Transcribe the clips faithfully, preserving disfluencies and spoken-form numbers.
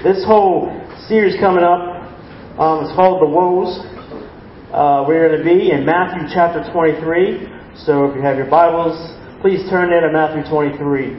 This whole series coming up um, is called The Woes. Uh, we're going to be in Matthew chapter twenty-three. So if you have your Bibles, please turn in to Matthew twenty-three.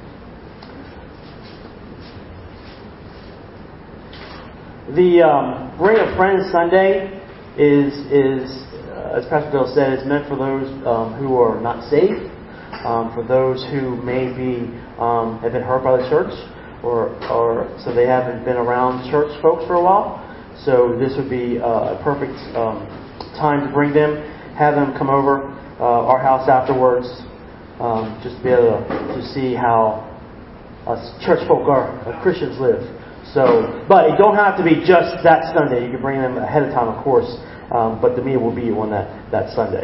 The um, Bring a Friend Sunday is, is uh, as Pastor Bill said, it's meant for those um, who are not saved, um, for those who maybe um, have been hurt by the church, or or so they haven't been around church folks for a while. So this would be uh, a perfect um, time to bring them, have them come over uh, our house afterwards, um, just to be able to, to see how us church folk are, uh, Christians live. So, but it don't have to be just that Sunday. You can bring them ahead of time, of course, um, but the meal will be on that, that Sunday.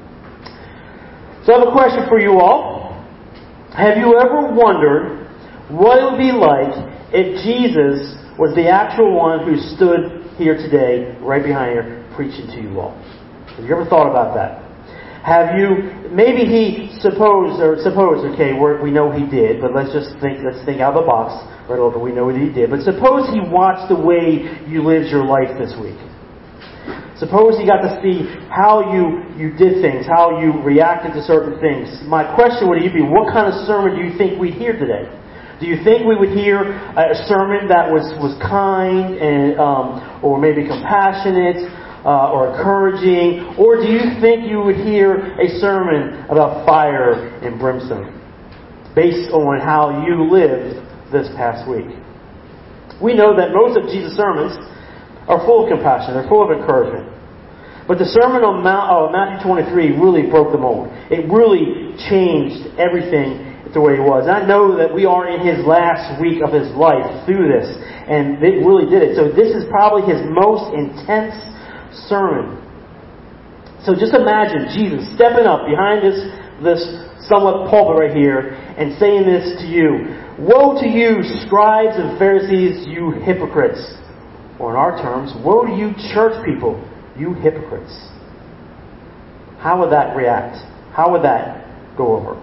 So I have a question for you all. Have you ever wondered what it would be like if Jesus was the actual one who stood here today, right behind here, preaching to you all? Have you ever thought about that? Have you, maybe he supposed, or suppose, okay, we're, we know he did, but let's just think, let's think out of the box right over, we know what he did. But suppose he watched the way you lived your life this week. Suppose he got to see how you, you did things, how you reacted to certain things. My question would be, what kind of sermon do you think we'd hear today? Do you think we would hear a sermon that was, was kind and um, or maybe compassionate uh, or encouraging? Or do you think you would hear a sermon about fire and brimstone based on how you lived this past week? We know that most of Jesus' sermons are full of compassion. They're full of encouragement. But the sermon on Mount, oh, Matthew twenty-three really broke the mold. It really changed everything the way he was. And I know that we are in his last week of his life through this, and it really did it. So this is probably his most intense sermon. So just imagine Jesus stepping up behind this, this somewhat pulpit right here and saying this to you. Woe to you, scribes and Pharisees, you hypocrites. Or in our terms, woe to you, church people, you hypocrites. How would that react? How would that go over?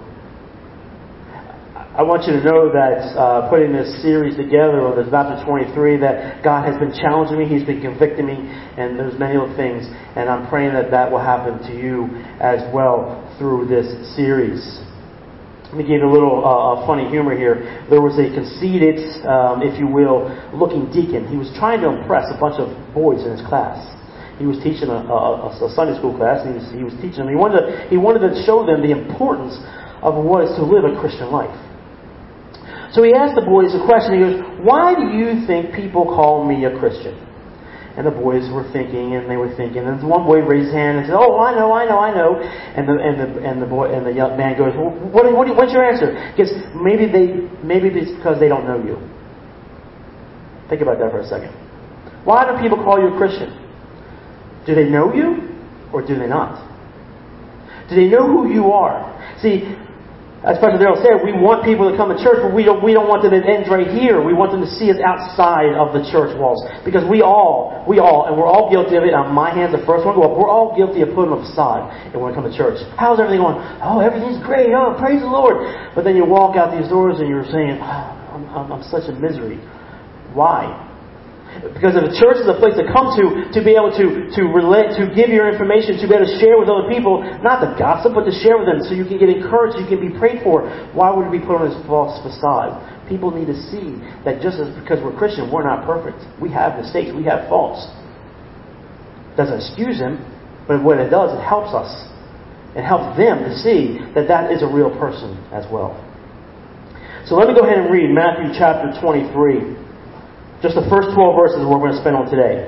I want you to know that uh, putting this series together, or this Matthew twenty-three, that God has been challenging me, He's been convicting me, and there's many other things. And I'm praying that that will happen to you as well through this series. Let me give you a little uh, funny humor here. There was a conceited, um, if you will, looking deacon. He was trying to impress a bunch of boys in his class. He was teaching a, a, a Sunday school class, and he was, he was teaching them. He wanted to, he wanted to show them the importance of what is to live a Christian life. So he asked the boys a question. He goes, why do you think people call me a Christian? And the boys were thinking, and they were thinking. And one boy raised his hand and said, "Oh, I know, I know, I know." And the and the and the boy and the young man goes, "Well, what, what what's your answer?" Because maybe they maybe it's because they don't know you. Think about that for a second. Why do people call you a Christian? Do they know you, or do they not? Do they know who you are? See, as Pastor Darrell said, we want people to come to church, but we don't, we don't want them to end right here. We want them to see us outside of the church walls. Because we all, we all, and we're all guilty of it. On my hands, the first one to go up. We're all guilty of putting them aside and when we come to church. How's everything going? Oh, everything's great. Oh, praise the Lord. But then you walk out these doors and you're saying, oh, I'm, I'm, I'm such a misery. Why? Because if the church is a place to come to, to be able to, to relate, to give your information, to be able to share with other people, not to gossip, but to share with them so you can get encouraged, you can be prayed for. Why would we put on this false facade? People need to see that just as because we're Christian, we're not perfect. We have mistakes, we have faults. It doesn't excuse them, but what it does, it helps us. It helps them to see that that is a real person as well. So let me go ahead and read Matthew chapter twenty-three. Just the first twelve verses we're going to spend on today.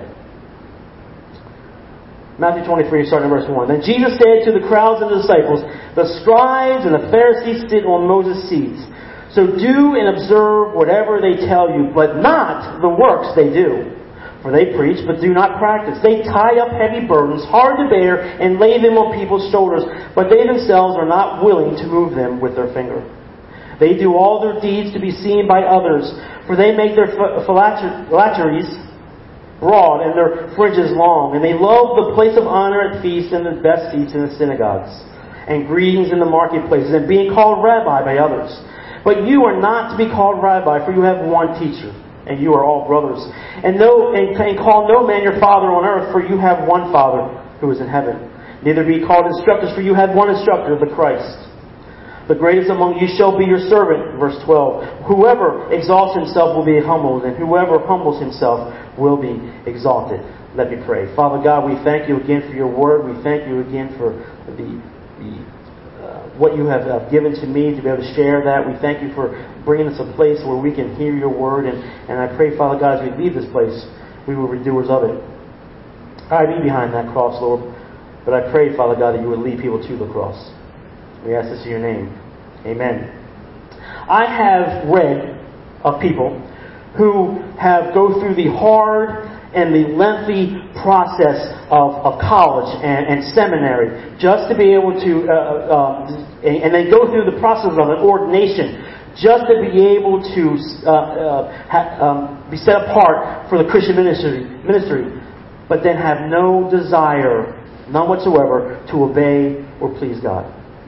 Matthew twenty-three, starting in verse one. Then Jesus said to the crowds and the disciples, the scribes and the Pharisees sit on Moses' seats. So do and observe whatever they tell you, but not the works they do. For they preach, but do not practice. They tie up heavy burdens, hard to bear, and lay them on people's shoulders, but they themselves are not willing to move them with their finger. They do all their deeds to be seen by others, for they make their phylacteries broad and their fringes long, and they love the place of honor at feasts and the best seats in the synagogues, and greetings in the marketplaces, and being called rabbi by others. But you are not to be called rabbi, for you have one teacher, and you are all brothers. And no, and, and call no man your father on earth, for you have one Father who is in heaven. Neither be called instructors, for you have one instructor, the Christ. The greatest among you shall be your servant. Verse twelve. Whoever exalts himself will be humbled, and whoever humbles himself will be exalted. Let me pray. Father God, we thank you again for your word. We thank you again for the, the uh, what you have uh, given to me to be able to share that. We thank you for bringing us a place where we can hear your word. And, and I pray, Father God, as we leave this place, we will be doers of it. Hide me behind that cross, Lord. But I pray, Father God, that you would lead people to the cross. We ask this in your name. Amen. I have read of people who have go through the hard and the lengthy process of, of college and, and seminary just to be able to, uh, uh, and, and they go through the process of an ordination just to be able to uh, uh, ha, um, be set apart for the Christian ministry, ministry, but then have no desire, none whatsoever, to obey or please God.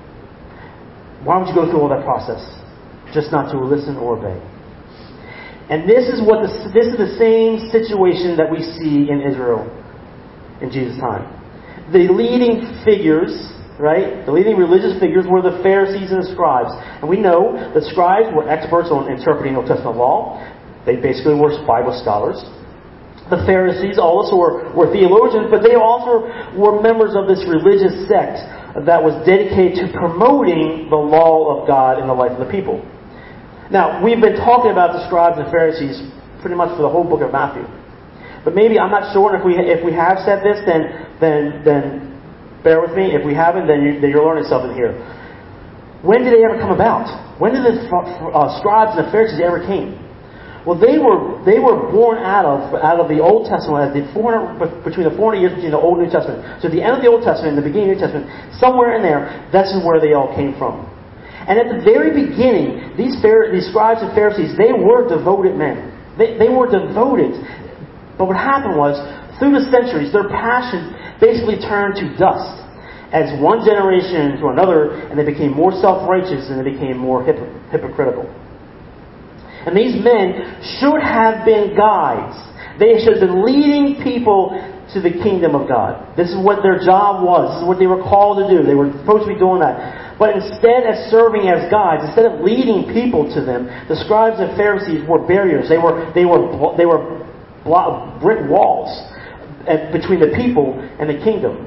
Why would you go through all that process just not to listen or obey? And this is what the, this is the same situation that we see in Israel in Jesus' time. The leading figures, right? The leading religious figures were the Pharisees and the scribes. And we know the scribes were experts on interpreting Old Testament law. They basically were Bible scholars. The Pharisees also were, were theologians, but they also were members of this religious sect that was dedicated to promoting the law of God in the life of the people. Now, we've been talking about the scribes and Pharisees pretty much for the whole book of Matthew. But maybe, I'm not sure, and if we if we have said this, then then then bear with me. If we haven't, then, you, then you're learning something here. When did they ever come about? When did the uh, scribes and the Pharisees ever came? Well, they were they were born out of out of the Old Testament, the four hundred, between the four hundred years between the Old and New Testament. So at the end of the Old Testament and the beginning of the New Testament, somewhere in there, that's where they all came from. And at the very beginning, these these scribes and Pharisees, they were devoted men. They they were devoted. But what happened was, through the centuries, their passion basically turned to dust as one generation to another, and they became more self-righteous and they became more hypo- hypocritical. And these men should have been guides. They should have been leading people to the kingdom of God. This is what their job was. This is what they were called to do. They were supposed to be doing that. But instead of serving as guides, instead of leading people to them, the scribes and Pharisees were barriers. They were they were they were brick walls between the people and the kingdom,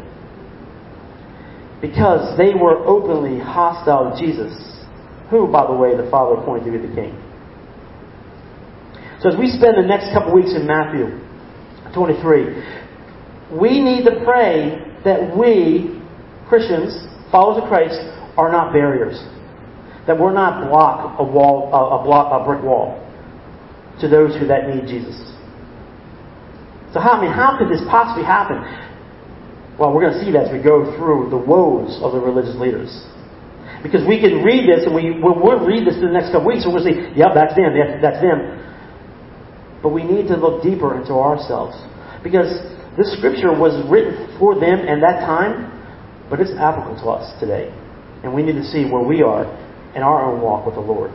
because they were openly hostile to Jesus, who, by the way, the Father appointed to be the King. So as we spend the next couple weeks in Matthew twenty-three, we need to pray that we, Christians, followers of Christ, are not barriers. That we're not block a wall, a block, a brick wall to those who that need Jesus. So how I mean, how could this possibly happen? Well, we're going to see that as we go through the woes of the religious leaders. Because we can read this, and we we'll, we'll read this in the next couple weeks, and we'll see, yep, that's them, that's them. But we need to look deeper into ourselves. Because this scripture was written for them in that time, but it's applicable to us today. And we need to see where we are in our own walk with the Lord.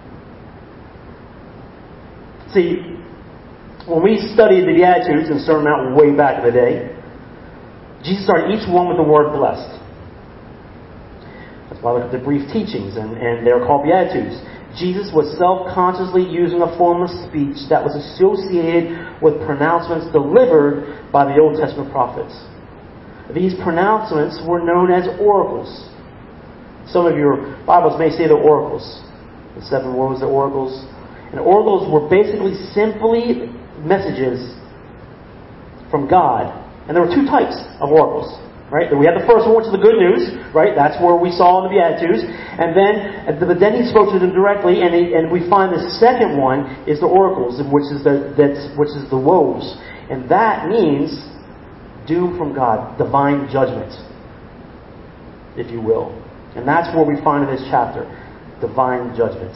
See, when we studied the Beatitudes in Sermon on the Mount way back in the day, Jesus started each one with the word blessed. That's why I look at the brief teachings, and, and they're called Beatitudes. Jesus was self-consciously using a form of speech that was associated with pronouncements delivered by the Old Testament prophets. These pronouncements were known as oracles. Some of your Bibles may say the oracles. The seven woes, the oracles. And oracles were basically simply messages from God. And there were two types of oracles. Right? We had the first one, which is the good news, right? That's where we saw in the Beatitudes. And then, but then he spoke to them directly, and, he, and we find the second one is the oracles, which is the that's which is the woes, and that means doom from God, divine judgment, if you will. And that's where we find in this chapter, divine judgment.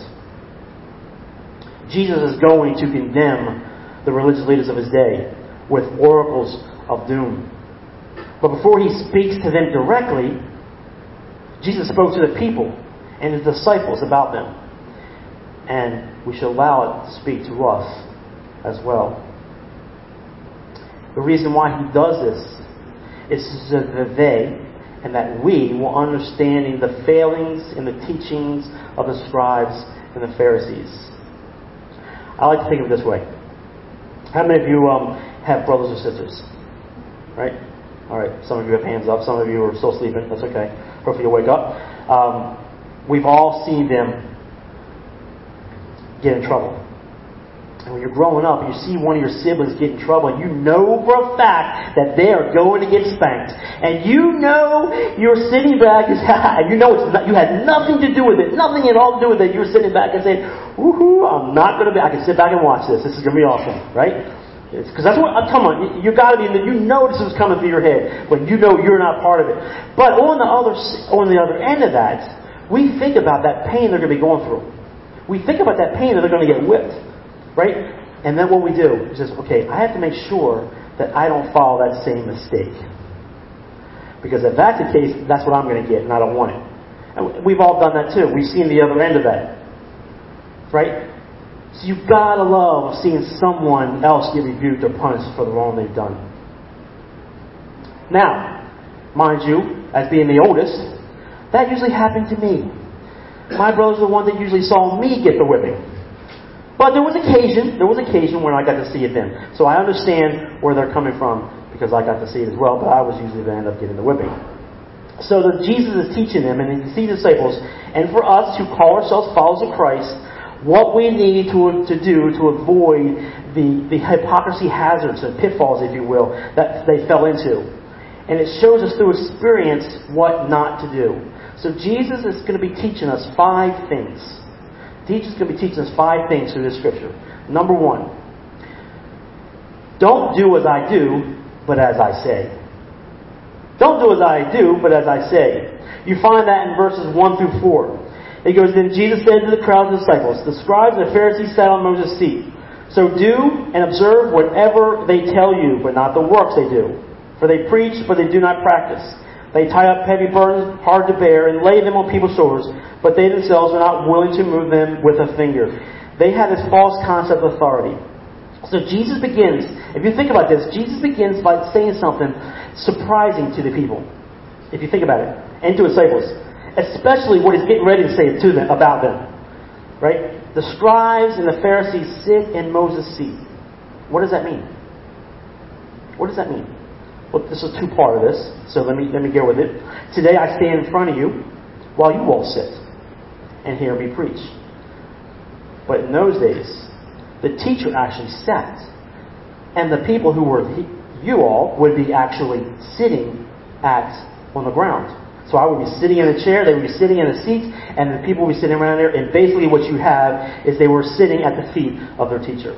Jesus is going to condemn the religious leaders of his day with oracles of doom. But before he speaks to them directly, Jesus spoke to the people and his disciples about them. And we should allow it to speak to us as well. The reason why he does this is so that they and that we will understanding the failings and the teachings of the scribes and the Pharisees. I like to think of it this way. How many of you um, have brothers or sisters? Right? All right. Some of you have hands up. Some of you are still sleeping. That's okay. Hopefully you'll wake up. Um, we've all seen them get in trouble. And when you're growing up and you see one of your siblings get in trouble, and you know for a fact that they are going to get spanked, and you know you're sitting back and you know it's not, you had nothing to do with it, nothing at all to do with it. You're sitting back and saying, "Woohoo! I'm not going to be. I can sit back and watch this. This is going to be awesome, right?" Because that's what. Come on, you got to be. You know this is coming through your head when you know you're not part of it. But on the other on the other end of that, we think about that pain they're going to be going through. We think about that pain that they're going to get whipped. Right? And then what we do is just, okay, I have to make sure that I don't follow that same mistake. Because if that's the case, that's what I'm going to get, and I don't want it. And we've all done that too. We've seen the other end of that. Right? So you've got to love seeing someone else get rebuked or punished for the wrong they've done. Now, mind you, as being the oldest, that usually happened to me. My brothers are the ones that usually saw me get the whipping. But there was occasion, there was occasion when I got to see it then. So I understand where they're coming from because I got to see it as well, but I was usually the end up getting the whipping. So that Jesus is teaching them and he sees disciples, and for us who call ourselves followers of Christ, what we need to, to do to avoid the, the hypocrisy hazards and pitfalls, if you will, that they fell into. And it shows us through experience what not to do. So Jesus is going to be teaching us five things. Jesus is going to be teaching us five things through this scripture. Number one, don't do as I do, but as I say. Don't do as I do, but as I say. You find that in verses one through four. It goes, then Jesus said to the crowd of disciples, the scribes and the Pharisees sat on Moses' seat. So do and observe whatever they tell you, but not the works they do. For they preach, but they do not practice. They tie up heavy burdens, hard to bear, and lay them on people's shoulders, but they themselves are not willing to move them with a finger. They have this false concept of authority. So Jesus begins, if you think about this, Jesus begins by saying something surprising to the people. If you think about it, and to his disciples. Especially what he's getting ready to say to them, about them. Right? The scribes and the Pharisees sit in Moses' seat. What does that mean? What does that mean? Well, this is two part of this, so let me let me go with it. Today I stand in front of you while you all sit and hear me preach. But in those days, the teacher actually sat, and the people who were you all would be actually sitting at on the ground. So I would be sitting in a chair, they would be sitting in a seat, and the people would be sitting around there. And basically, what you have is they were sitting at the feet of their teacher.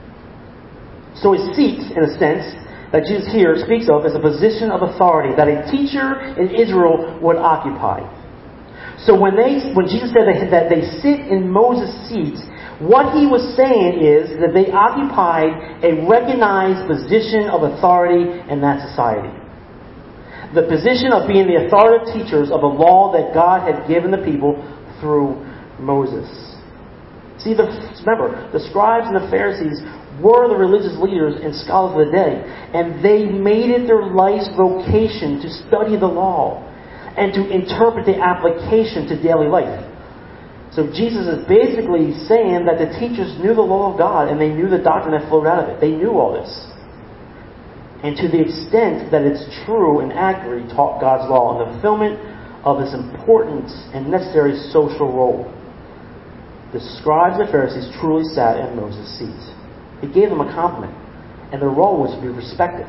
So his seat, in a sense, that Jesus here speaks of as a position of authority that a teacher in Israel would occupy. So when they, when Jesus said that, that they sit in Moses' seat, what he was saying is that they occupied a recognized position of authority in that society. The position of being the authoritative teachers of the law that God had given the people through Moses. See, the, remember, the scribes and the Pharisees were the religious leaders and scholars of the day. And they made it their life's vocation to study the law and to interpret the application to daily life. So Jesus is basically saying that the teachers knew the law of God and they knew the doctrine that flowed out of it. They knew all this. And to the extent that it's true and accurate, he taught God's law in the fulfillment of this important and necessary social role. The scribes and Pharisees truly sat in Moses' seat. He gave them a compliment, and their role was to be respected.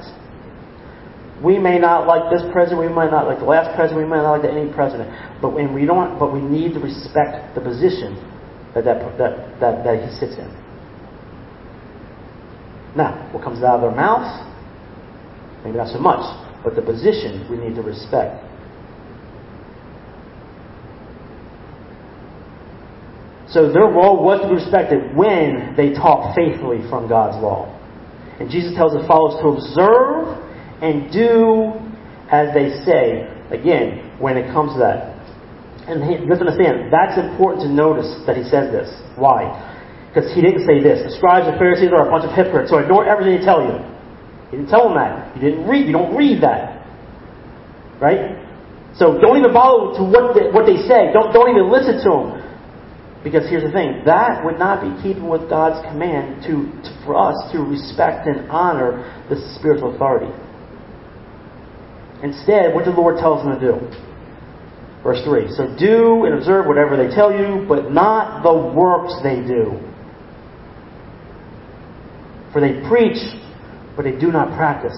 We may not like this president, we might not like the last president, we might not like any president, but when we don't, but we need to respect the position that that that that, that he sits in. Now, what comes out of their mouth, maybe not so much, but the position we need to respect. So their role was to be respected when they taught faithfully from God's law. And Jesus tells his followers to observe and do as they say. Again, when it comes to that. And you have to understand, that's important to notice that he says this. Why? Because he didn't say this. The scribes and Pharisees are a bunch of hypocrites, so ignore everything they tell you. He didn't tell them that. You didn't read. You don't read that. Right? So don't even bother to what they, what they say. Don't, don't even listen to them. Because here's the thing. That would not be keeping with God's command to, to for us to respect and honor the spiritual authority. Instead, what did the Lord tell us them to do? Verse three. So do and observe whatever they tell you, but not the works they do. For they preach, but they do not practice.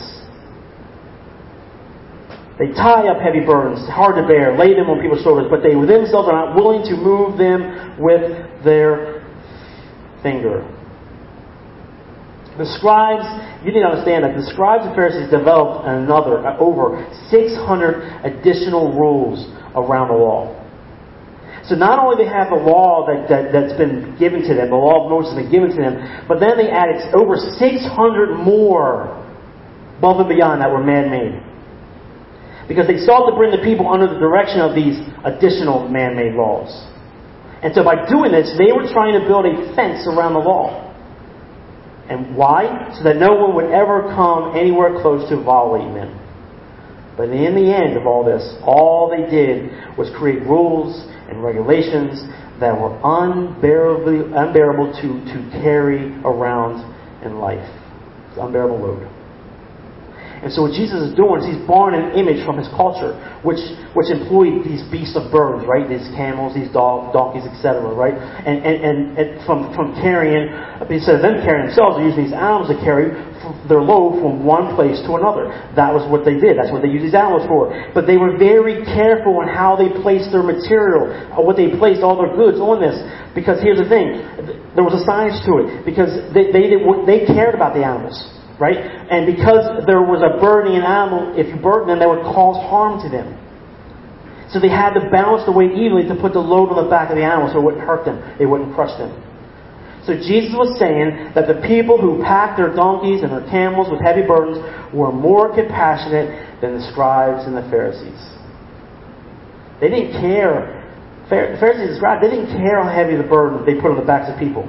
They tie up heavy burdens, hard to bear, lay them on people's shoulders, but they themselves are not willing to move them with their finger. The scribes, you need to understand that the scribes and Pharisees developed another, over six hundred additional rules around the law. So not only do they have the law that, that, that's been given to them, the law of Moses has been given to them, but then they added over six hundred more above and beyond that were man-made. Because they sought to bring the people under the direction of these additional man-made laws. And so by doing this, they were trying to build a fence around the law. And why? So that no one would ever come anywhere close to violating them. But in the end of all this, all they did was create rules and regulations that were unbearably, unbearable to, to carry around in life. It's an unbearable load. And so what Jesus is doing is he's borrowing an image from his culture, which which employed these beasts of burdens, right? These camels, these dog, donkeys, et cetera, right? And and, and, and from, from carrying, instead of them carrying themselves, they're using these animals to carry their load from one place to another. That was what they did. That's what they used these animals for. But they were very careful on how they placed their material, or what they placed all their goods on this. Because here's the thing, there was a science to it. Because they they, they cared about the animals. Right? And because there was a burdening an animal, if you burden them, that would cause harm to them. So they had to balance the weight evenly to put the load on the back of the animal so it wouldn't hurt them. It wouldn't crush them. So Jesus was saying that the people who packed their donkeys and their camels with heavy burdens were more compassionate than the scribes and the Pharisees. They didn't care. The Pharisees and scribes, they didn't care how heavy the burden they put on the backs of people.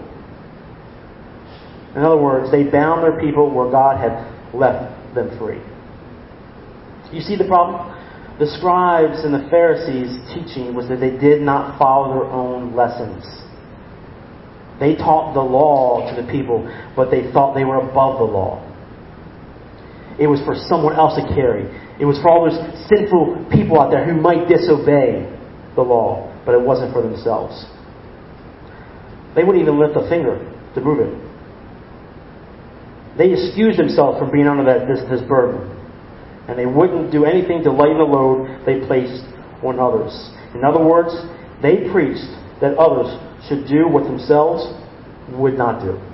In other words, they bound their people where God had left them free. You see the problem? The scribes and the Pharisees' teaching was that they did not follow their own lessons. They taught the law to the people, but they thought they were above the law. It was for someone else to carry. It was for all those sinful people out there who might disobey the law, but it wasn't for themselves. They wouldn't even lift a finger to move it. They excused themselves from being under that this, this burden. And they wouldn't do anything to lighten the load they placed on others. In other words, they preached that others should do what themselves would not do.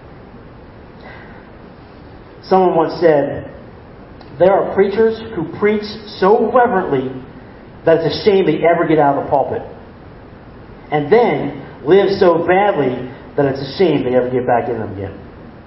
Someone once said, there are preachers who preach so reverently that it's a shame they ever get out of the pulpit. And then live so badly that it's a shame they ever get back in them again.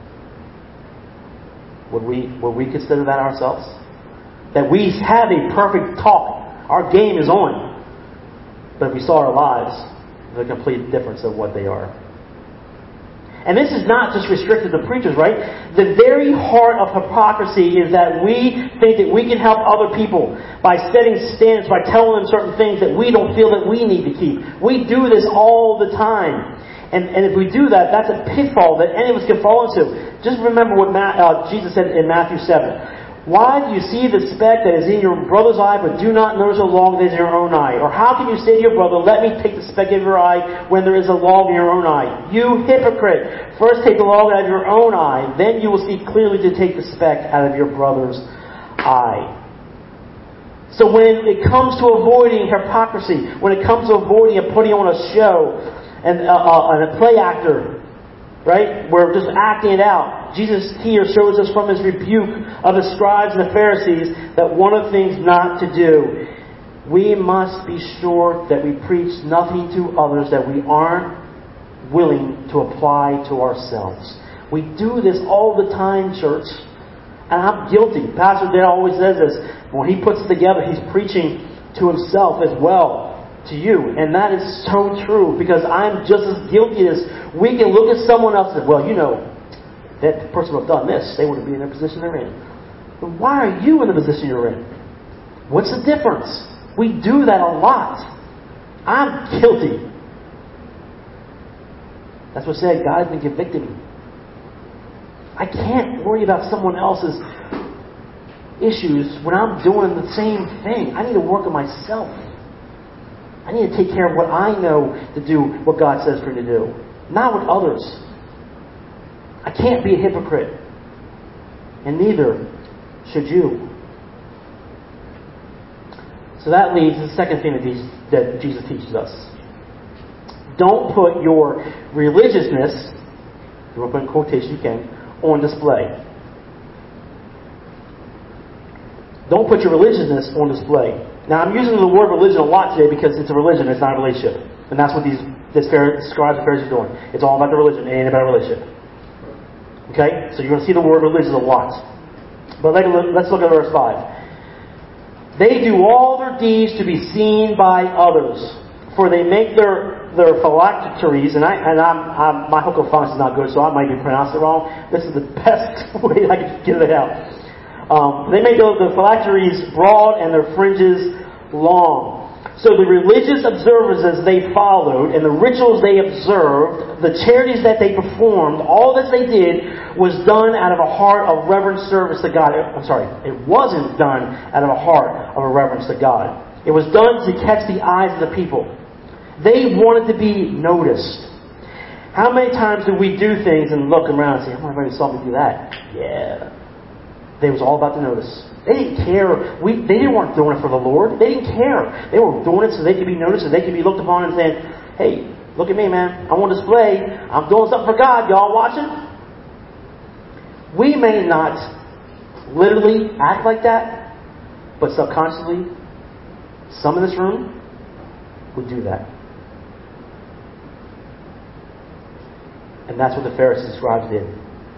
Would we, would we consider that ourselves? That we have a perfect talk. Our game is on. But if we saw our lives, the complete difference of what they are. And this is not just restricted to preachers, right? The very heart of hypocrisy is that we think that we can help other people by setting standards, by telling them certain things that we don't feel that we need to keep. We do this all the time. And, and if we do that, that's a pitfall that any of us can fall into. Just remember what Ma- uh, Jesus said in Matthew seven. Why do you see the speck that is in your brother's eye, but do not notice the log that is in your own eye? Or how can you say to your brother, let me take the speck out of your eye, when there is a log in your own eye? You hypocrite! First take the log out of your own eye, then you will see clearly to take the speck out of your brother's eye. So when it comes to avoiding hypocrisy, when it comes to avoiding and putting on a show, and, uh, uh, and a play actor, right? We're just acting it out. Jesus here shows us from his rebuke of the scribes and the Pharisees that one of the things not to do. We must be sure that we preach nothing to others that we aren't willing to apply to ourselves. We do this all the time, church. And I'm guilty. Pastor Dale always says this. When he puts it together, he's preaching to himself as well. to you. And that is so true, because I'm just as guilty as we can look at someone else and say, well, you know, that person would have done this, they wouldn't be in the position they're in. But why are you in the position you're in? What's the difference? We do that a lot. I'm guilty. That's what said, God has been convicting me. I can't worry about someone else's issues when I'm doing the same thing. I need to work on myself. I need to take care of what I know to do, what God says for me to do. Not with others. I can't be a hypocrite. And neither should you. So that leads to the second thing that Jesus, that Jesus teaches us. Don't put your religiousness, if you want to put in quotation, you can, on display. Don't put your religiousness on display. Now, I'm using the word religion a lot today because it's a religion, it's not a relationship. And that's what these this scribes and Pharisees are doing. It's all about the religion, it ain't about a relationship. Okay? So you're going to see the word religion a lot. But let's look at verse five. They do all their deeds to be seen by others, for they make their their phylacteries, and I and I'm, I'm my hook of phonics is not good, so I might be pronouncing it wrong. This is the best way I can get it out. Um, they make the, the phylacteries broad and their fringes long. So the religious observances they followed and the rituals they observed, the charities that they performed, all that they did was done out of a heart of reverent service to God. I'm sorry, it wasn't done out of a heart of a reverence to God. It was done to catch the eyes of the people. They wanted to be noticed. How many times do we do things and look around and say, oh, everybody saw me do that? Yeah. They was all about the notice. They didn't care. We, they weren't doing it for the Lord. They didn't care. They were doing it so they could be noticed, so they could be looked upon and saying, hey, look at me, man. I'm on display. I'm doing something for God. Y'all watching? We may not literally act like that, but subconsciously, some in this room would do that. And that's what the Pharisees and scribes did.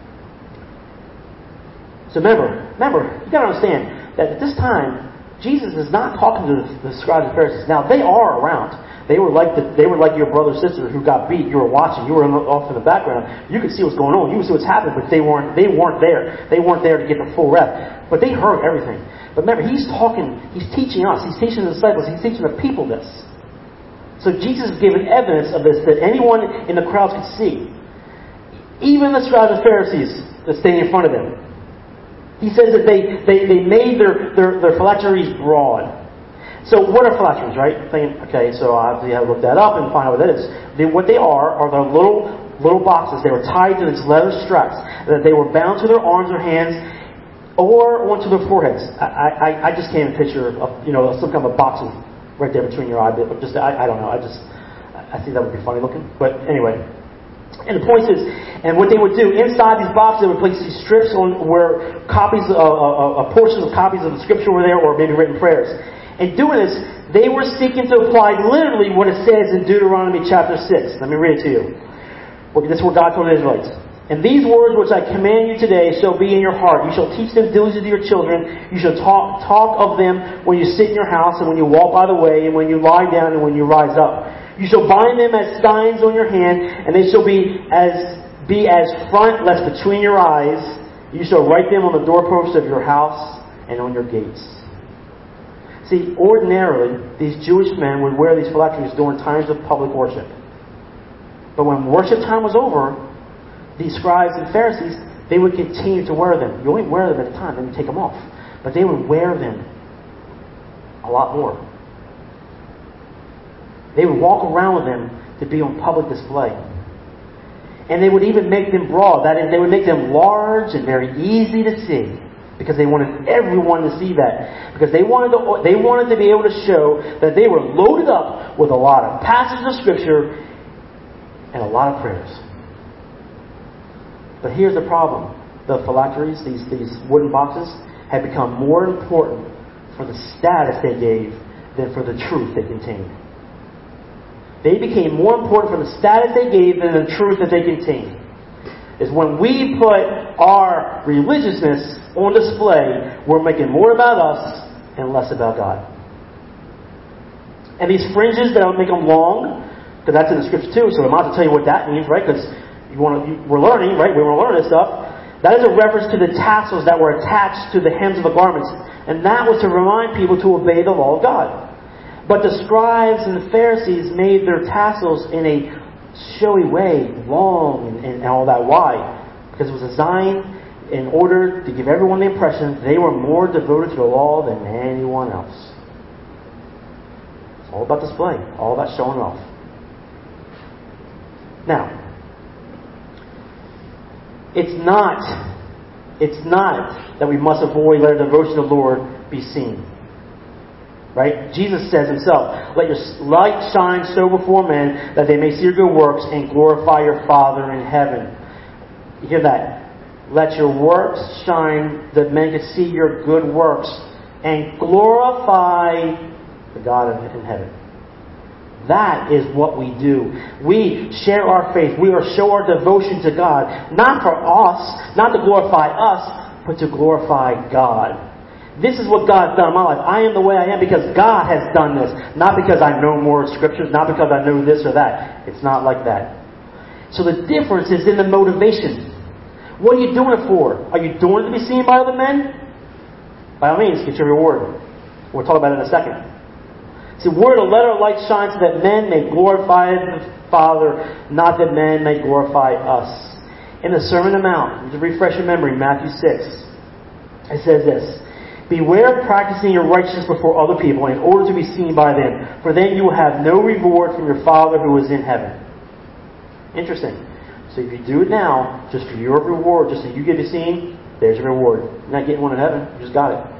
So remember, remember, you got to understand that at this time, Jesus is not talking to the, the scribes and Pharisees. Now, they are around. They were like the, they were like your brother or sister who got beat. You were watching. You were in the, off in the background. You could see what's going on. You could see what's happening, but they weren't. They weren't there. They weren't there to get the full rep. But they heard everything. But remember, he's talking. He's teaching us. He's teaching the disciples. He's teaching the people this. So Jesus is giving evidence of this that anyone in the crowds could see. Even the scribes and Pharisees that's standing in front of them. He says that they, they, they made their, their, their phylacteries broad. So what are phylacteries, right? Okay, so I have to look that up and find out what that is. They, what they are are the little little boxes. They were tied to these leather straps that they were bound to their arms or hands or onto their foreheads. I, I, I just can't picture of, you know, some kind of a box right there between your eye. But just I, I don't know. I just I think that would be funny looking. But anyway. And the point is, and what they would do, inside these boxes, they would place these strips on where copies, uh, a, a portion of copies of the scripture were there, or maybe written prayers. And doing this, they were seeking to apply literally what it says in Deuteronomy chapter six. Let me read it to you. This is what God told the Israelites. And these words which I command you today shall be in your heart. You shall teach them diligently to your children. You shall talk, talk of them when you sit in your house, and when you walk by the way, and when you lie down, and when you rise up. You shall bind them as signs on your hand, and they shall be as be as frontlets between your eyes. You shall write them on the doorposts of your house and on your gates. See, ordinarily, these Jewish men would wear these phylacteries during times of public worship. But when worship time was over, these scribes and Pharisees, they would continue to wear them. You only wear them at a time, then you take them off. But they would wear them a lot more. They would walk around with them to be on public display. And they would even make them broad. That is, they would make them large and very easy to see. Because they wanted everyone to see that. Because they wanted to, they wanted to be able to show that they were loaded up with a lot of passages of Scripture and a lot of prayers. But here's the problem. The phylacteries, these, these wooden boxes, had become more important for the status they gave than for the truth they contained. They became more important for the status they gave than the truth that they contained. Is when we put our religiousness on display, we're making more about us and less about God. And these fringes, they don't make them long, because that's in the scripture too, so I'm about to tell you what that means, right? Because you want to, you, we're learning, right? We want to learn this stuff. That is a reference to the tassels that were attached to the hems of the garments. And that was to remind people to obey the law of God. But the scribes and the Pharisees made their tassels in a showy way, long and, and all that. Why? Because it was designed in order to give everyone the impression they were more devoted to the law than anyone else. It's all about display, all about showing off. Now, it's not, it's not that we must avoid letting the devotion to the Lord be seen. Right? Jesus says himself, let your light shine so before men that they may see your good works and glorify your Father in heaven. You hear that? Let your works shine that men can see your good works and glorify the God in heaven. That is what we do. We share our faith. We are show our devotion to God. Not for us, not to glorify us, but to glorify God. This is what God's done in my life. I am the way I am because God has done this. Not because I know more scriptures, not because I know this or that. It's not like that. So the difference is in the motivation. What are you doing it for? Are you doing it to be seen by other men? By all means, get your reward. We'll talk about it in a second. See, we're to let our light shine so that men may glorify the Father, not that men may glorify us. In the Sermon on the Mount, to refresh your memory, Matthew six, it says this, beware of practicing your righteousness before other people in order to be seen by them, for then you will have no reward from your Father who is in heaven. Interesting. So if you do it now, just for your reward, just so you get to be seen, there's your reward. You're not getting one in heaven, you just got it.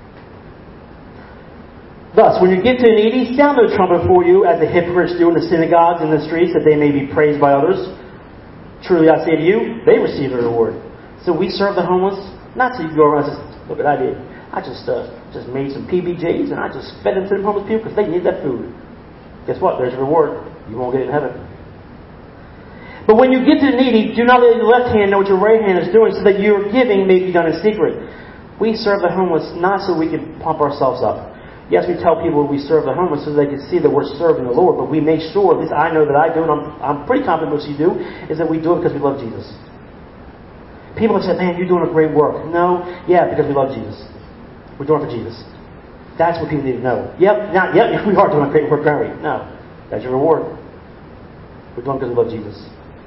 Thus, when you give to the needy, sound no trumpet for you, as the hypocrites do in the synagogues and the streets, that they may be praised by others. Truly I say to you, they receive their reward. So we serve the homeless, not so you go around and say, look what I did. I just uh, just made some P B Js and I just fed them to the homeless people because they need that food. Guess what? There's your reward. You won't get it in heaven. But when you give to the needy, do not let your left hand know what your right hand is doing, so that your giving may be done in secret. We serve the homeless not so we can pump ourselves up. Yes, we tell people we serve the homeless so they can see that we're serving the Lord, but we make sure, at least I know that I do, and I'm, I'm pretty confident most of you do, is that we do it because we love Jesus. People have said, man, you're doing a great work. No, yeah, because we love Jesus. We're doing it for Jesus. That's what people need to know. Yep, not yep, we are doing a great work, aren't we? No, that's your reward. We're doing it because we love Jesus.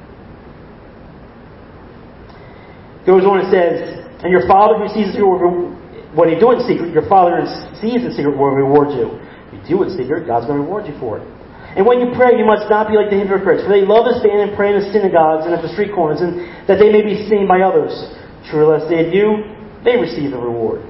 Goes on and says, and your Father who sees your what you do in secret, your Father sees in secret will reward you. If you do it in secret, God's going to reward you for it. And when you pray, you must not be like the hypocrites, for they love to stand and pray in the synagogues and at the street corners, and that they may be seen by others. Truly I say to you, they receive the reward.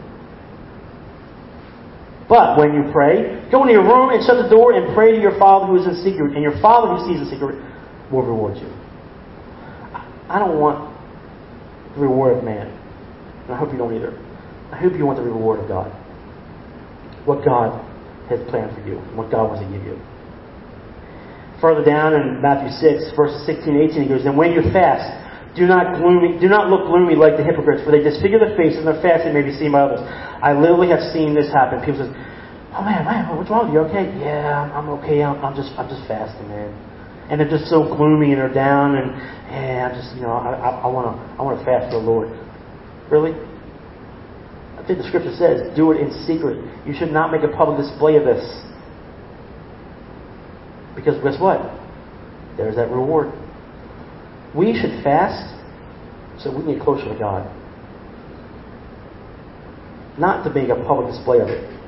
But when you pray, go into your room and shut the door and pray to your Father who is in secret, and your Father who sees in secret will reward you. I don't want the reward of man, and I hope you don't either. I hope you want the reward of God. What God has planned for you. What God wants to give you. Further down in Matthew six, verses sixteen and eighteen, he goes, and when you fast, do not gloomy, do not look gloomy like the hypocrites, for they disfigure their faces, and their fasting may be seen by others. I literally have seen this happen. People say, oh man, man, what's wrong with you? Okay? Yeah, I'm okay. I'm, I'm just I'm just fasting, man. And they're just so gloomy and they're down, and yeah, I just, you know, I, I, I want to I want to fast for the Lord. Really? I think the scripture says, do it in secret. You should not make a public display of this. Because guess what? There's that reward. We should fast so we can get closer to God. Not to make a public display of it.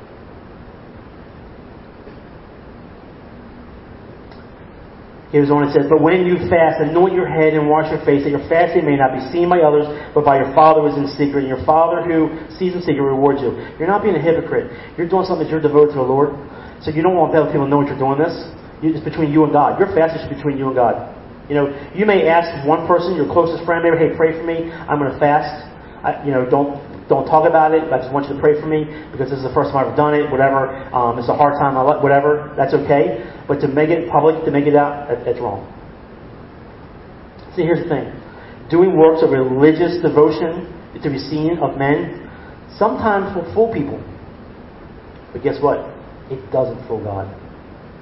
He goes on and says, but when you fast, anoint your head and wash your face, that your fasting may not be seen by others, but by your Father who is in secret. And your Father who sees in secret rewards you. You're not being a hypocrite. You're doing something that you're devoted to the Lord. So you don't want other people to know what you're doing this. It's between you and God. Your fast is between you and God. You know, you may ask one person, your closest friend, maybe, hey, pray for me. I'm going to fast. I, you know, don't don't talk about it. I just want you to pray for me because this is the first time I've ever done it. Whatever. Um, it's a hard time. Whatever. That's okay. But to make it public, to make it out, that, that's wrong. See, here's the thing. Doing works of religious devotion to be seen of men sometimes will fool people. But guess what? It doesn't fool God.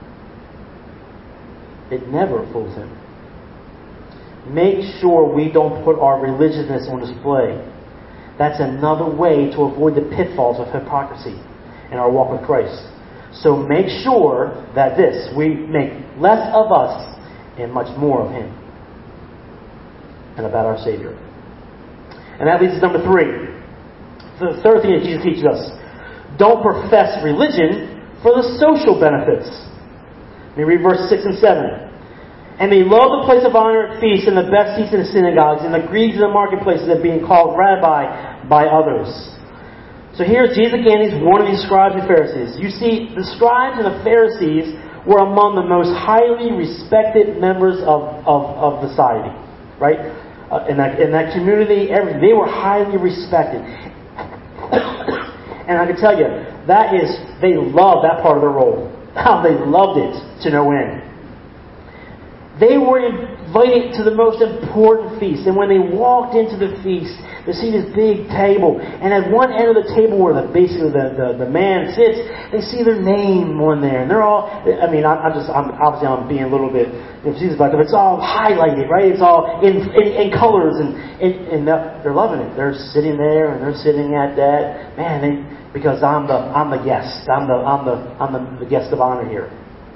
It never fools him. Make sure we don't put our religiousness on display. That's another way to avoid the pitfalls of hypocrisy in our walk with Christ. So make sure that this, we make less of us and much more of Him and about our Savior. And that leads to number three. The third thing that Jesus teaches us. Don't profess religion for the social benefits. Let me read verse six and seven. And they love the place of honor at feasts and the best seats in the synagogues and the greetings in the marketplaces of being called rabbi by others. So here Jesus again is warning these scribes and Pharisees. You see, the scribes and the Pharisees were among the most highly respected members of, of, of society. Right? Uh, in, that, in that community, every, they were highly respected. And I can tell you, that is, they loved that part of their role. How they loved it to no end. They were invited to the most important feast. And when they walked into the feast, they see this big table. And at one end of the table where the, basically the, the, the man sits, they see their name on there. And they're all, I mean, I'm just, I'm, obviously I'm being a little bit facetious about it, but it's all highlighted, right? It's all in, in, in colors. And, and, and they're loving it. They're sitting there and they're sitting at that. Man, they, because I'm the, I'm the guest. I'm the, I'm the, I'm the, the guest of honor here.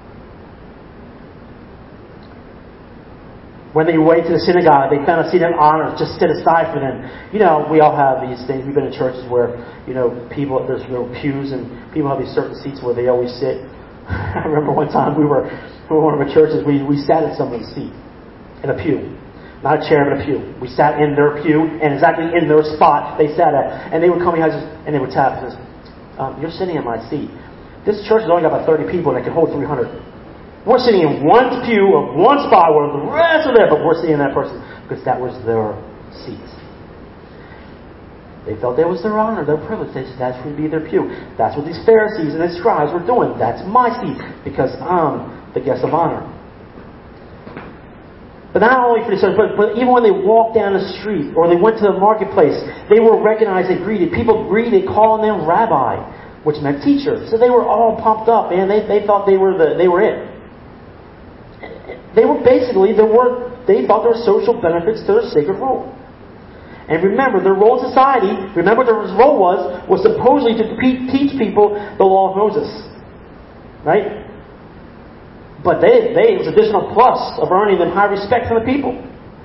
When they wait to the synagogue, they kind of see them honored, just set aside for them. You know, we all have these things. We've been in churches where, you know, people, there's little pews and people have these certain seats where they always sit. I remember one time we were, in one of our churches, we, we sat in someone's seat, in a pew. Not a chair, but a pew. We sat in their pew, and exactly in their spot they sat at. And they would come behind us, and they would tap and say, um, you're sitting in my seat. This church has only got about thirty people, and it can hold three hundred. We're sitting in one pew of one spot where the rest are there, but we're sitting in that person because that was their seat. They felt that was their honor, their privilege. They said that should be their pew. That's what these Pharisees and these scribes were doing. That's my seat because I'm the guest of honor. But not only for this, but, but even when they walked down the street or they went to the marketplace, they were recognized and greeted. People greeted, calling them rabbi, which meant teacher. So they were all pumped up, and they, they thought they were the they were it. They were basically, there were, they thought there were social benefits to their sacred role. And remember, their role in society, remember their role was, was supposedly to teach people the law of Moses. Right? But they, they, it was additional plus of earning them high respect from the people.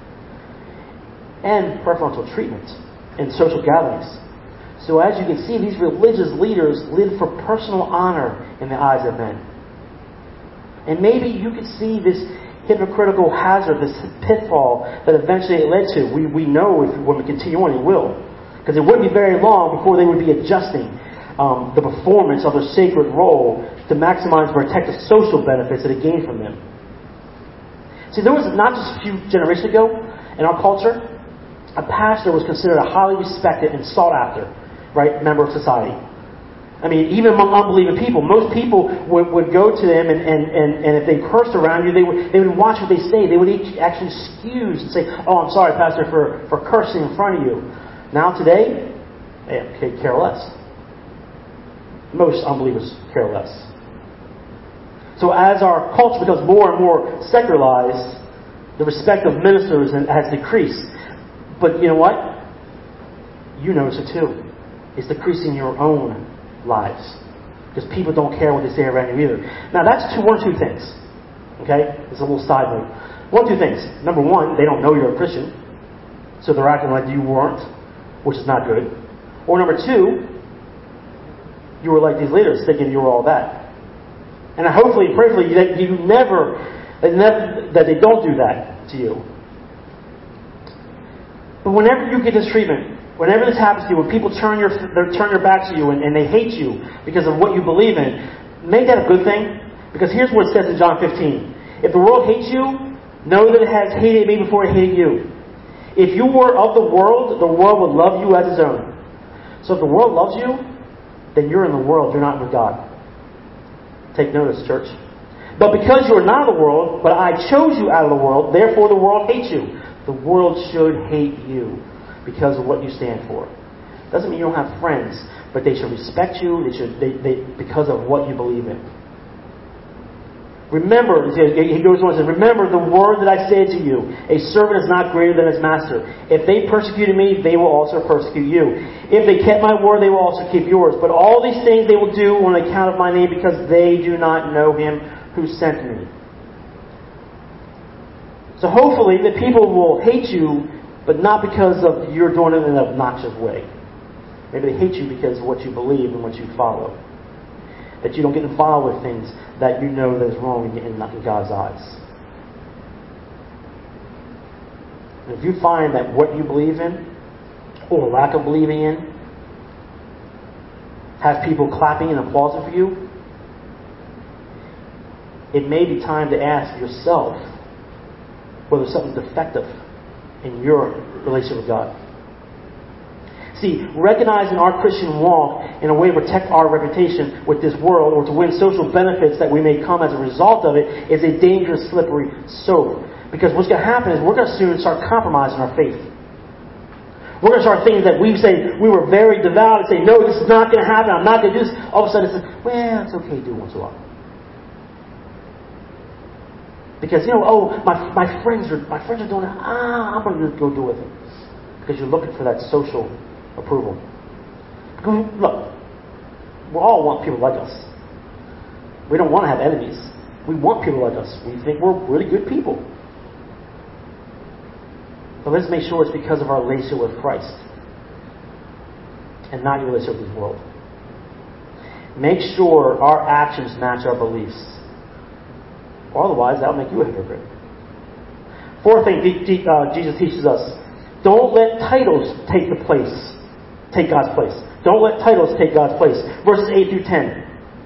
And preferential treatment in social gatherings. So as you can see, these religious leaders lived for personal honor in the eyes of men. And maybe you could see this hypocritical hazard, this pitfall that eventually it led to. We we know if when we continue on, it will. Because it wouldn't be very long before they would be adjusting um, the performance of their sacred role to maximize and protect the social benefits that it gained from them. See, there was not just a few generations ago in our culture, a pastor was considered a highly respected and sought after, right, member of society. I mean, even among unbelieving people, most people would, would go to them and, and, and, and if they cursed around you, they would they would watch what they say. They would actually excuse and say, oh, I'm sorry, Pastor, for, for cursing in front of you. Now today, they care less. Most unbelievers care less. So as our culture becomes more and more secularized, the respect of ministers has decreased. But you know what? You notice it too. It's decreasing your own lives. Because people don't care what they say around you either. Now that's two, one or two things. Okay? It's a little side note. One or two things. Number one, they don't know you're a Christian. So they're acting like you weren't, which is not good. Or number two, you were like these leaders, thinking you were all that. And hopefully, prayerfully, that you never, that, never, that they don't do that to you. But whenever you get this treatment, whenever this happens to you, when people turn your turn their back to you and, and they hate you because of what you believe in, make that a good thing. Because here's what it says in John fifteen. If the world hates you, know that it has hated me before it hated you. If you were of the world, the world would love you as its own. So if the world loves you, then you're in the world, you're not with God. Take notice, church. But because you are not of the world, but I chose you out of the world, therefore the world hates you. The world should hate you because of what you stand for. Doesn't mean you don't have friends, but they should respect you. They should, they, they, because of what you believe in. Remember, he goes on and says, remember the word that I said to you. A servant is not greater than his master. If they persecuted me, they will also persecute you. If they kept my word, they will also keep yours. But all these things they will do on account of my name, because they do not know him who sent me. So hopefully the people will hate you, but not because of you're doing it in an obnoxious way. Maybe they hate you because of what you believe and what you follow. That you don't get involved with things that you know that is wrong in, in God's eyes. And if you find that what you believe in, or lack of believing in, has people clapping and applauding for you, it may be time to ask yourself whether something's defective in your relationship with God. See, recognizing our Christian walk in a way to protect our reputation with this world or to win social benefits that we may come as a result of it is a dangerous, slippery slope. Because what's going to happen is we're going to soon start compromising our faith. We're going to start thinking that we say we were very devout and say, no, this is not going to happen, I'm not going to do this. All of a sudden it's like, well, it's okay to do once in a while. Because, you know, oh, my my friends are my friends are doing it, ah, I'm going to go do it with it. Because you're looking for that social approval. Because, look, we all want people like us. We don't want to have enemies. We want people like us. We think we're really good people. But let's make sure it's because of our relationship with Christ and not your relationship with this world. Make sure our actions match our beliefs. Or otherwise, that'll make you a hypocrite. Fourth thing uh, Jesus teaches us: don't let titles take the place. Take God's place. Don't let titles take God's place. Verses eight through ten.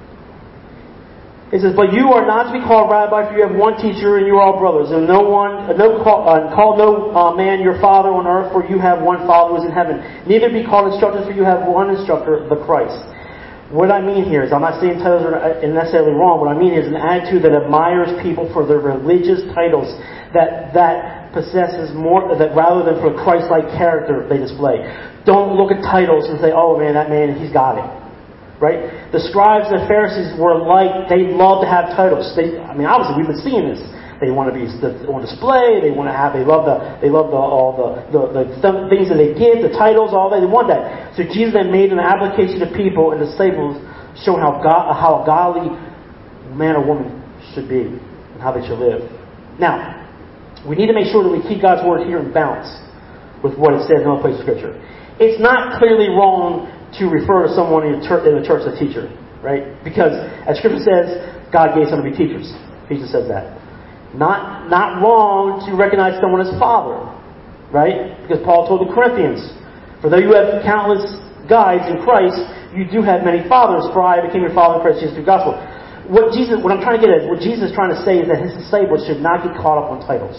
It says, but you are not to be called rabbi, for you have one teacher, and you are all brothers. And no one, no call, uh, call no uh, man your father on earth, for you have one Father who is in heaven. Neither be called instructors, for you have one instructor, the Christ. What I mean here is, I'm not saying titles are necessarily wrong. What I mean is an attitude that admires people for their religious titles, that that possesses more, that rather than for the Christ-like character they display. Don't look at titles and say, oh man, that man, he's got it. Right? The scribes and the Pharisees were like, they love to have titles. They, I mean, obviously we've been seeing this. They want to be on display. They want to have. They love the. They love the all the, the the things that they give, the titles, all that. They want that. So Jesus then made an application to people and disciples, showing how God, how a godly man or woman should be and how they should live. Now, we need to make sure that we keep God's word here in balance with what it says in other places of Scripture. It's not clearly wrong to refer to someone in the church, in the church as a teacher, right? Because as Scripture says, God gave some to be teachers. Jesus says that. Not not wrong to recognize someone as father, right? Because Paul told the Corinthians, for though you have countless guides in Christ, you do have many fathers, for I became your father in Christ Jesus through the gospel. What Jesus, what I'm trying to get at, what Jesus is trying to say is that his disciples should not get caught up on titles.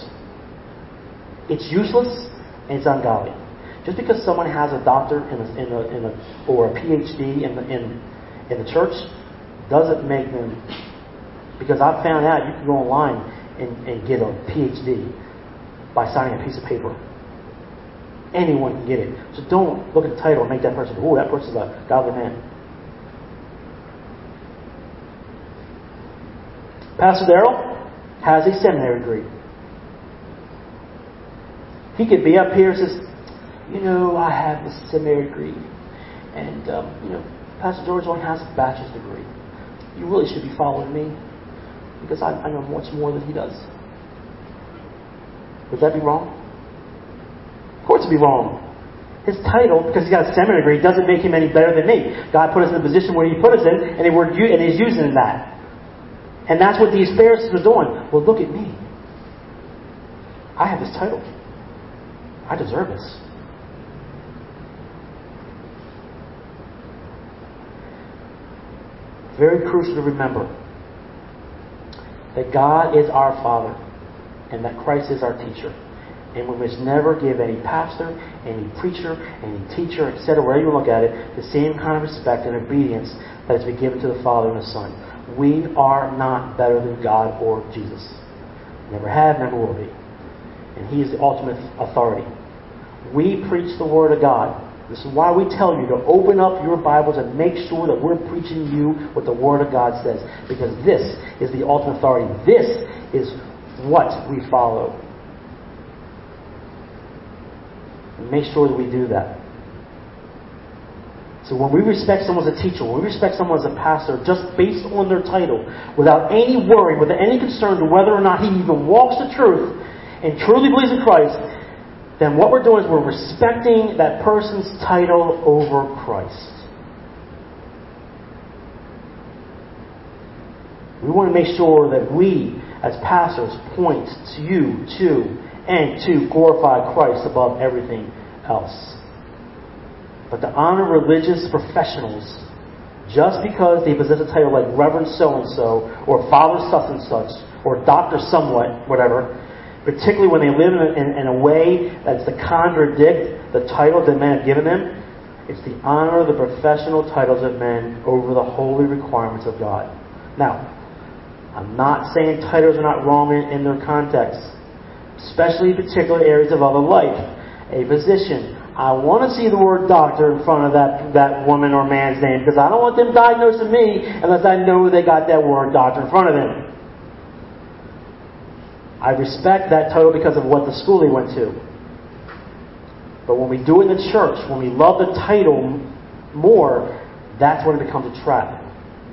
It's useless and it's ungodly. Just because someone has a doctor in a, in a, in a, or a P H D in the, in in the church doesn't make them. Because I've found out you can go online and, and get a P H D by signing a piece of paper. Anyone can get it. So don't look at the title and make that person, oh, that person's a godly man. Pastor Darrell has a seminary degree. He could be up here and says, you know, I have a seminary degree. And, um, you know, Pastor George only has a bachelor's degree. You really should be following me because I, I know much more than he does. Would that be wrong? Of course it'd be wrong. His title, because he's got a seminary degree, doesn't make him any better than me. God put us in the position where he put us in, and, they were, and he's using that. And that's what these Pharisees were doing. Well, look at me. I have this title. I deserve this. Very crucial to remember that God is our Father and that Christ is our teacher. And we must never give any pastor, any preacher, any teacher, et cetera, wherever you look at it, the same kind of respect and obedience that has been given to the Father and the Son. We are not better than God or Jesus. Never have, never will be. And He is the ultimate authority. We preach the Word of God, This is why we tell you to open up your Bibles and make sure that we're preaching you what the Word of God says. Because this is the ultimate authority. This is what we follow. And make sure that we do that. So when we respect someone as a teacher, when we respect someone as a pastor, just based on their title, without any worry, without any concern to whether or not he even walks the truth and truly believes in Christ, then what we're doing is we're respecting that person's title over Christ. We want to make sure that we, as pastors, point to you, to, and to glorify Christ above everything else. But to honor religious professionals just because they possess a title like Reverend so-and-so, or Father such-and-such, or Doctor somewhat, whatever, particularly when they live in a, in, in a way that's to contradict the title that men have given them, it's the honor of the professional titles of men over the holy requirements of God. Now, I'm not saying titles are not wrong in, in their context, especially in particular areas of other life. A physician, I want to see the word doctor in front of that, that woman or man's name, because I don't want them diagnosing me unless I know they got that word doctor in front of them. I respect that title because of what the school they went to. But when we do it in the church, when we love the title more, that's when it becomes a trap.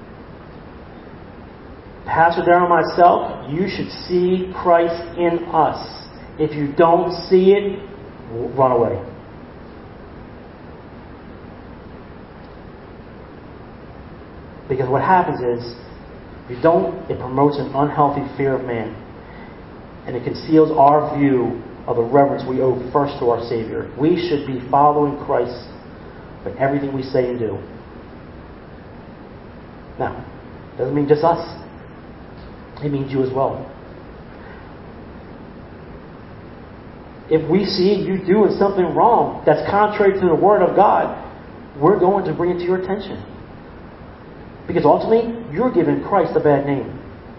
Pastor Darren and myself, you should see Christ in us. If you don't see it, run away. Because what happens is, if you don't, it promotes an unhealthy fear of man. And it conceals our view of the reverence we owe first to our Savior. We should be following Christ in everything we say and do. Now, it doesn't mean just us. It means you as well. If we see you doing something wrong that's contrary to the Word of God, we're going to bring it to your attention. Because ultimately, you're giving Christ a bad name.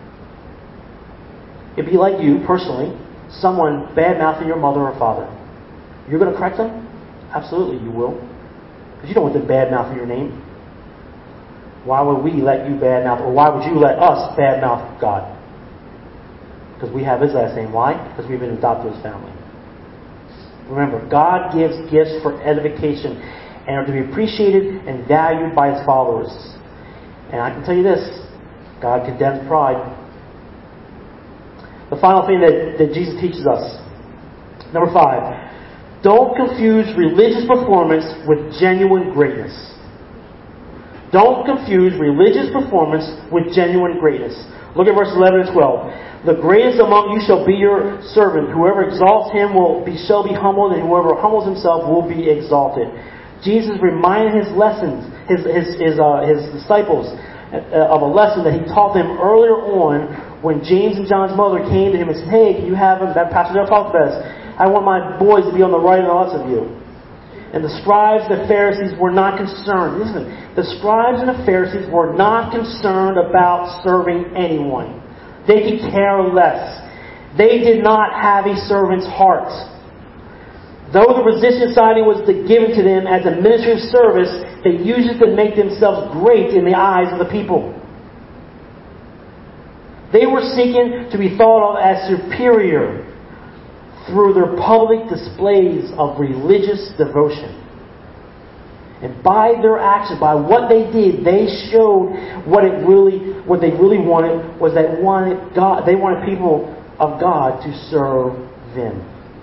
It'd be like you, personally, someone bad-mouthing your mother or father. You're going to correct them? Absolutely, you will. Because you don't want them bad-mouthing your name. Why would we let you bad-mouth, or why would you let us bad-mouth God? Because we have His last name. Why? Because we've been adopted as family. Remember, God gives gifts for edification and are to be appreciated and valued by His followers. And I can tell you this, God condemns pride. The final thing that, that Jesus teaches us. Number five. Don't confuse religious performance with genuine greatness. Don't confuse religious performance with genuine greatness. Look at verses eleven and twelve. The greatest among you shall be your servant. Whoever exalts him will be, shall be humbled, and whoever humbles himself will be exalted. Jesus reminded his lessons, his his his, uh, his disciples uh, of a lesson that he taught them earlier on when James and John's mother came to him and said, "Hey, can you have him?" That Pastor Dale talked about this. I want my boys to be on the right and the left of you. And the scribes and the Pharisees were not concerned. Listen, the scribes and the Pharisees were not concerned about serving anyone. They could care less. They did not have a servant's heart. Though the religious society was given to them as a ministry of service, they used it to make themselves great in the eyes of the people. They were seeking to be thought of as superior through their public displays of religious devotion. And by their actions, by what they did, they showed what it really, what they really wanted was that wanted God. They wanted people of God to serve them.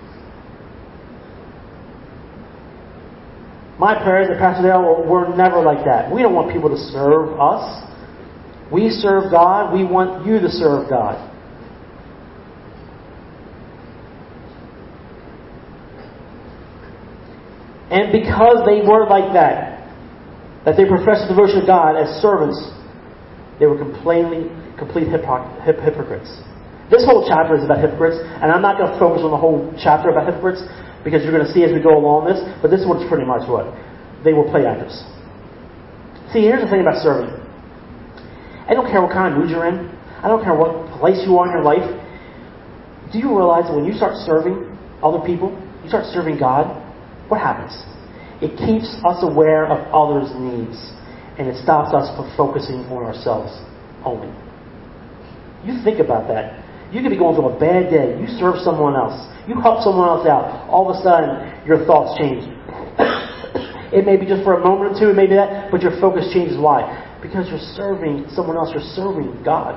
My prayers at Pastor Dale were never like that. We don't want people to serve us. We serve God. We want you to serve God. And because they were like that, that they professed the devotion to God as servants, they were completely, complete hypocr- hip- hypocrites. This whole chapter is about hypocrites, and I'm not going to focus on the whole chapter about hypocrites, because you're going to see as we go along this, but this is what's pretty much what. They were play actors. See, here's the thing about serving. I don't care what kind of mood you're in. I don't care what place you are in your life. Do you realize that when you start serving other people, you start serving God, what happens? It keeps us aware of others' needs, and it stops us from focusing on ourselves only. You think about that. You could be going through a bad day. You serve someone else. You help someone else out. All of a sudden, your thoughts change. It may be just for a moment or two, it may be that, but your focus changes. Why? Because you're serving someone else. You're serving God.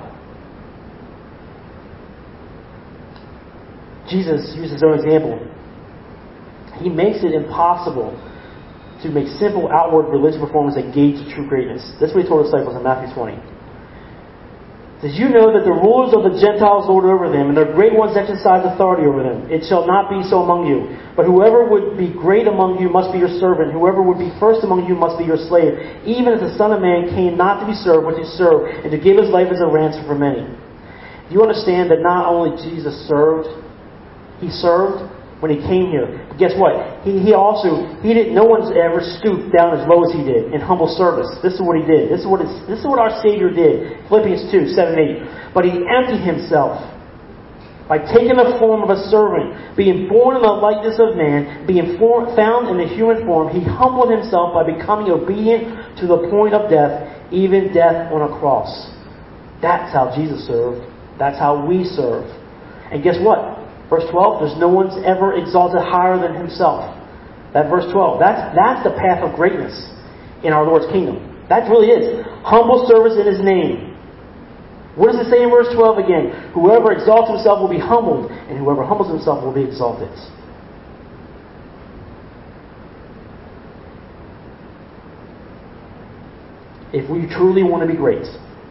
Jesus uses his own example. He makes it impossible to make simple outward religious performance a gauge of true greatness. That's what he told his disciples in Matthew twenty. He says, you know that the rulers of the Gentiles lord over them, and their great ones exercise authority over them. It shall not be so among you. But whoever would be great among you must be your servant. Whoever would be first among you must be your slave. Even as the Son of Man came not to be served, but to serve, and to give his life as a ransom for many. Do you understand that not only Jesus served, he served when he came here. But guess what? He he also he didn't. No one's ever stooped down as low as he did in humble service. This is what he did. This is what it's, this is what our Savior did. Philippians two seven eight. But he emptied himself by taking the form of a servant, being born in the likeness of man, being for, found in the human form. He humbled himself by becoming obedient to the point of death, even death on a cross. That's how Jesus served. That's how we serve. And guess what? Verse twelve, there's no one's ever exalted higher than himself. That verse twelve, that's that's the path of greatness in our Lord's kingdom. That really is. Humble service in his name. What does it say in verse twelve again? Whoever exalts himself will be humbled, and whoever humbles himself will be exalted. If we truly want to be great,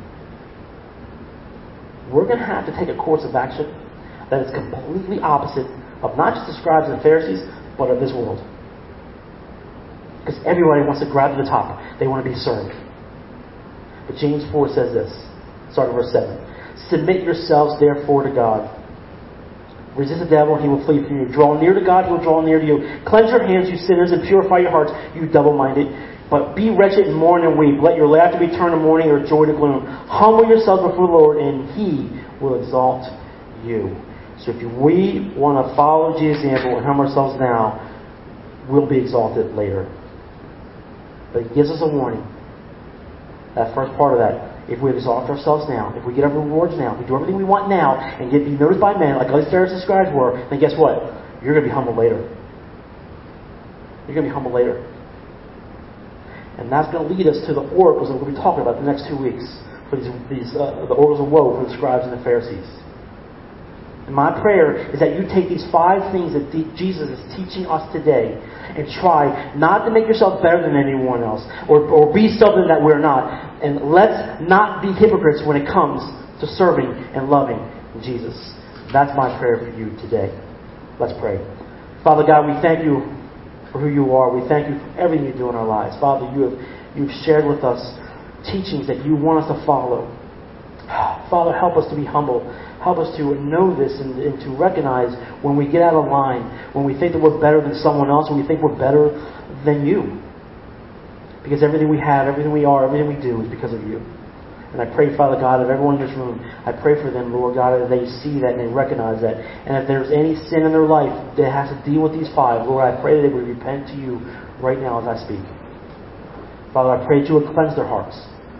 we're going to have to take a course of action that is completely opposite of not just the scribes and Pharisees, but of this world. Because everybody wants to grab to the top. They want to be served. But James four says this, starting verse seven. Submit yourselves therefore to God. Resist the devil and he will flee from you. Draw near to God, he will draw near to you. Cleanse your hands, you sinners, and purify your hearts, you double-minded. But be wretched and mourn and weep. Let your laughter be turned to mourning or joy to gloom. Humble yourselves before the Lord, and he will exalt you. So if we want to follow Jesus' example and humble ourselves now, we'll be exalted later. But he gives us a warning. That first part of that, if we exalt ourselves now, if we get our rewards now, if we do everything we want now, and get be noticed by men, like all these Pharisees and scribes were, then guess what? You're going to be humbled later. You're going to be humbled later. And that's going to lead us to the oracles that we're going to be talking about the next two weeks. For these, these uh, the oracles of woe for the scribes and the Pharisees. And my prayer is that you take these five things that Jesus is teaching us today and try not to make yourself better than anyone else or, or be something that we're not. And let's not be hypocrites when it comes to serving and loving Jesus. That's my prayer for you today. Let's pray. Father God, we thank you for who you are. We thank you for everything you do in our lives. Father, you have you've shared with us teachings that you want us to follow. Father, help us to be humble. Help us to know this and, and to recognize when we get out of line, when we think that we're better than someone else, when we think we're better than you. Because everything we have, everything we are, everything we do is because of you. And I pray, Father God, of everyone in this room, I pray for them, Lord God, that they see that and they recognize that. And if there's any sin in their life that has to deal with these five, Lord, I pray that they would repent to you right now as I speak. Father, I pray that you would cleanse their hearts.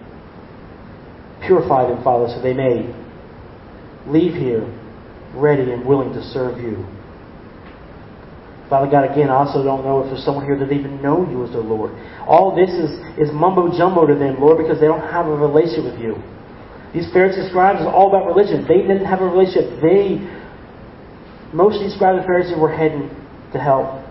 Purify them, Father, so they may leave here ready and willing to serve you. Father God, again, I also don't know if there's someone here that they even know you as their Lord. All this is, is mumbo-jumbo to them, Lord, because they don't have a relationship with you. These Pharisees and scribes is all about religion. They didn't have a relationship. They, most of these scribes and Pharisees were heading to hell.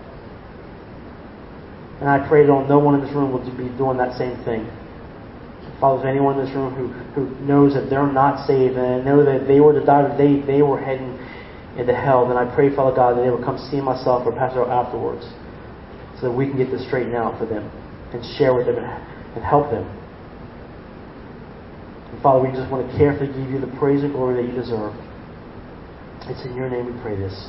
And I pray that no one in this room will be doing that same thing. Father, is anyone in this room who, who knows that they're not saved and know that they were to die, they, they were heading into hell, then I pray, Father God, that they would come see myself or Pastor afterwards so that we can get this straightened out for them and share with them and, and help them. And Father, we just want to carefully give you the praise and glory that you deserve. It's in your name we pray this.